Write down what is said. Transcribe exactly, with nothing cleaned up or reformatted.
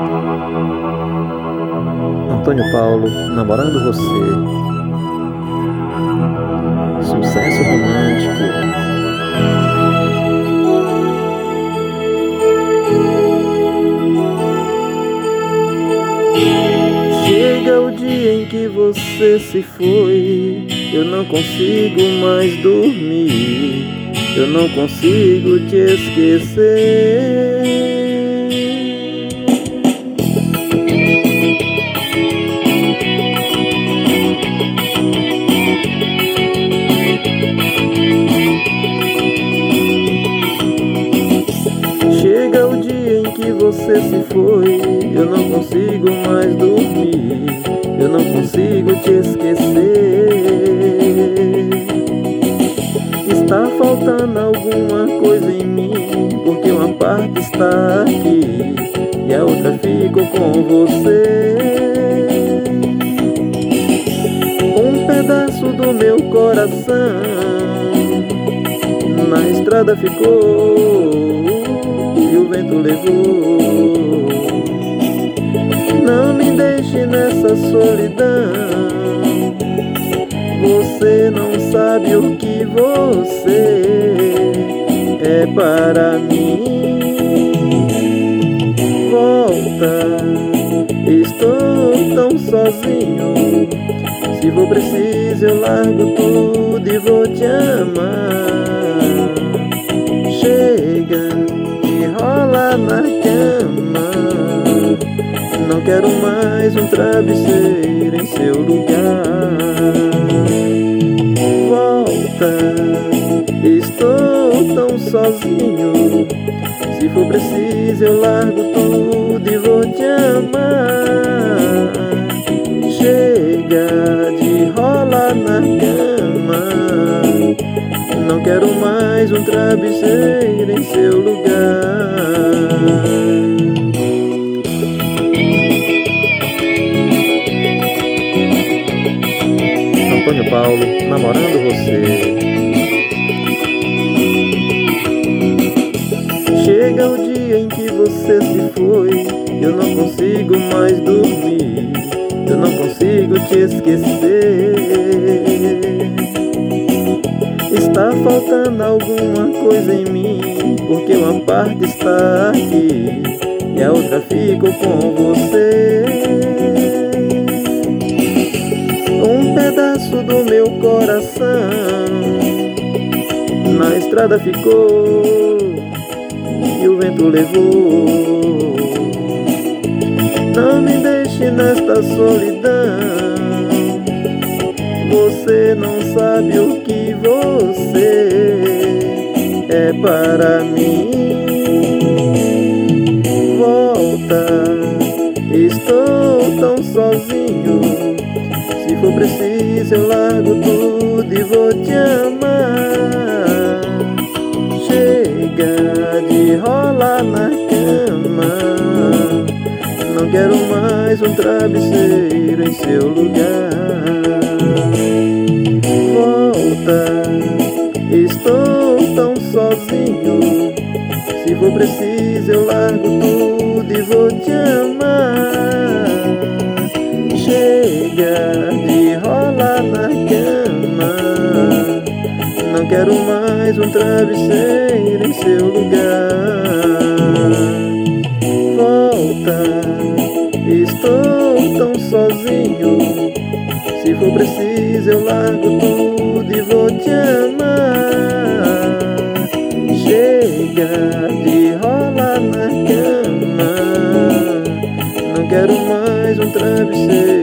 Antônio Paulo, namorando você. Sucesso romântico. Chega o dia em que você se foi, eu não consigo mais dormir, eu não consigo te esquecer. Chega o dia em que você se foi, eu não consigo mais dormir, eu não consigo te esquecer. Está faltando alguma coisa em mim, porque uma parte está aqui e a outra ficou com você. Um pedaço do meu coração na estrada ficou e o vento levou. Não me deixe nessa solidão, você não sabe o que você é para mim. Volta, estou tão sozinho, se for preciso eu largo tudo e vou te amar. Chega de rolar na cama, não quero mais um travesseiro em seu lugar. Volta, estou tão sozinho, se for preciso eu largo tudo e vou te amar. Chega de rolar na cama, não quero mais um travesseiro em seu lugar. Antônio Paulo, namorando você. Chega o dia em que você se foi, eu não consigo mais dormir, eu não consigo te esquecer. Está faltando alguma coisa em mim, porque uma parte está aqui e a outra ficou com você. Um pedaço do meu coração na estrada ficou e o vento levou. Não me deixe nesta solidão, você não sabe o que você é para mim. Volta, estou tão sozinho, se for preciso eu largo tudo e vou te amar. Chega de rolar na cama, não quero mais um travesseiro em seu lugar. Volta, estou tão sozinho, se for preciso eu largo tudo e vou te amar. Chega de rolar na cama, não quero mais um travesseiro em seu lugar. Volta, estou tão sozinho, se for preciso eu largo tudo e vou te amar. Chega de rolar na cama, não quero mais um travesseiro